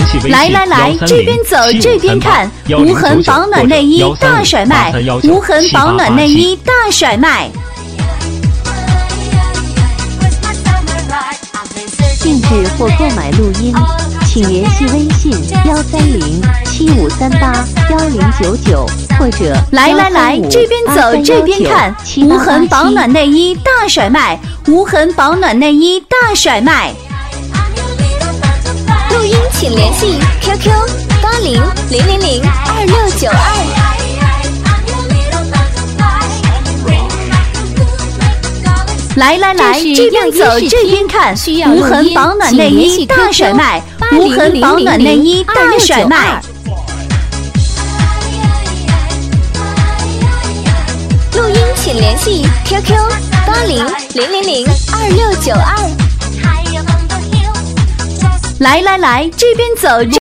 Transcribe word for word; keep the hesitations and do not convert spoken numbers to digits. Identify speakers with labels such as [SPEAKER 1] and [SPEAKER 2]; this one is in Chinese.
[SPEAKER 1] 来来来，这边走这边看，无痕保暖内衣大甩卖，无痕保暖内衣大甩卖。
[SPEAKER 2] 定制或购买录音，请联系微信幺三零七五三八幺零九九或者
[SPEAKER 1] 来来来，这边走这边看，无痕保暖内衣大甩卖，无痕保暖内衣大甩卖。
[SPEAKER 3] 录音请联系 Q Q 八零零零零二六九二。
[SPEAKER 1] 来来来，这边走这边看，无痕保暖内衣大甩卖，无痕保暖内衣大甩卖。
[SPEAKER 3] 录音请联系 Q Q 八零零零零二六九二。
[SPEAKER 1] 来来来，这边走。